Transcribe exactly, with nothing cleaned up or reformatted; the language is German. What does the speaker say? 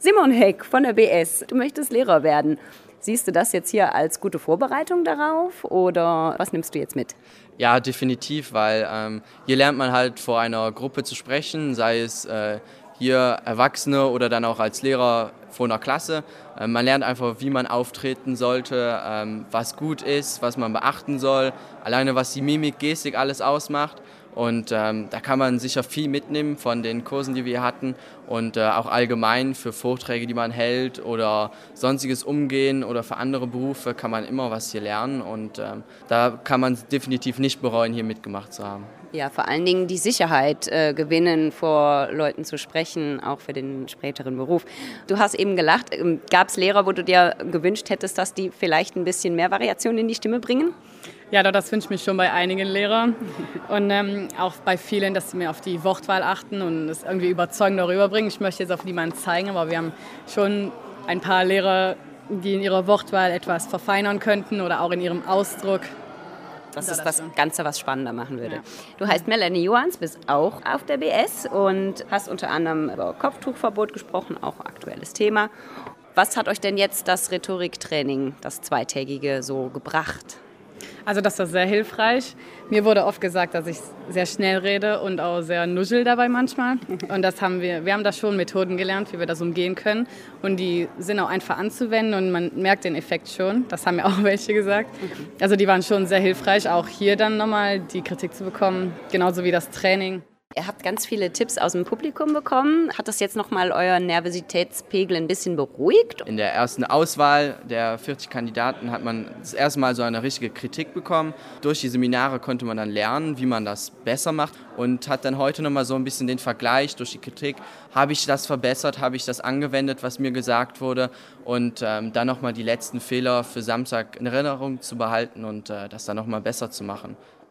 Simon Heck von der B S, du möchtest Lehrer werden. Siehst du das jetzt hier als gute Vorbereitung darauf oder was nimmst du jetzt mit? Ja, definitiv, weil ähm, hier lernt man halt vor einer Gruppe zu sprechen, sei es äh, hier Erwachsene oder dann auch als Lehrer vor einer Klasse. Ähm, man lernt einfach, wie man auftreten sollte, ähm, was gut ist, was man beachten soll, alleine was die Mimik, Gestik alles ausmacht. Und ähm, da kann man sicher viel mitnehmen von den Kursen, die wir hatten und äh, auch allgemein für Vorträge, die man hält oder sonstiges Umgehen oder für andere Berufe kann man immer was hier lernen und ähm, da kann man definitiv nicht bereuen, hier mitgemacht zu haben. Ja, vor allen Dingen die Sicherheit äh, gewinnen, vor Leuten zu sprechen, auch für den späteren Beruf. Du hast eben gelacht, gab es Lehrer, wo du dir gewünscht hättest, dass die vielleicht ein bisschen mehr Variation in die Stimme bringen? Ja, doch, das wünsche ich mich schon bei einigen Lehrern und ähm, auch bei vielen, dass sie mehr auf die Wortwahl achten und es irgendwie überzeugend darüber bringen. Ich möchte jetzt auf niemanden zeigen, aber wir haben schon ein paar Lehrer, die in ihrer Wortwahl etwas verfeinern könnten oder auch in ihrem Ausdruck. Das ist das Ganze, was spannender machen würde. Ja. Du heißt Melanie Johans, bist auch auf der B S und hast unter anderem über Kopftuchverbot gesprochen, auch aktuelles Thema. Was hat euch denn jetzt das Rhetoriktraining, das zweitägige, so gebracht? Also das war sehr hilfreich. Mir wurde oft gesagt, dass ich sehr schnell rede und auch sehr nuschel dabei manchmal. Und das haben wir, wir haben da schon Methoden gelernt, wie wir das umgehen können. Und die sind auch einfach anzuwenden und man merkt den Effekt schon. Das haben mir auch welche gesagt. Also die waren schon sehr hilfreich, auch hier dann nochmal die Kritik zu bekommen, genauso wie das Training. Ihr habt ganz viele Tipps aus dem Publikum bekommen. Hat das jetzt nochmal euren Nervositätspegel ein bisschen beruhigt? In der ersten Auswahl der vierzig Kandidaten hat man das erste Mal so eine richtige Kritik bekommen. Durch die Seminare konnte man dann lernen, wie man das besser macht und hat dann heute nochmal so ein bisschen den Vergleich durch die Kritik. Habe ich das verbessert? Habe ich das angewendet, was mir gesagt wurde? Und ähm, dann nochmal die letzten Fehler für Samstag in Erinnerung zu behalten und äh, das dann nochmal besser zu machen.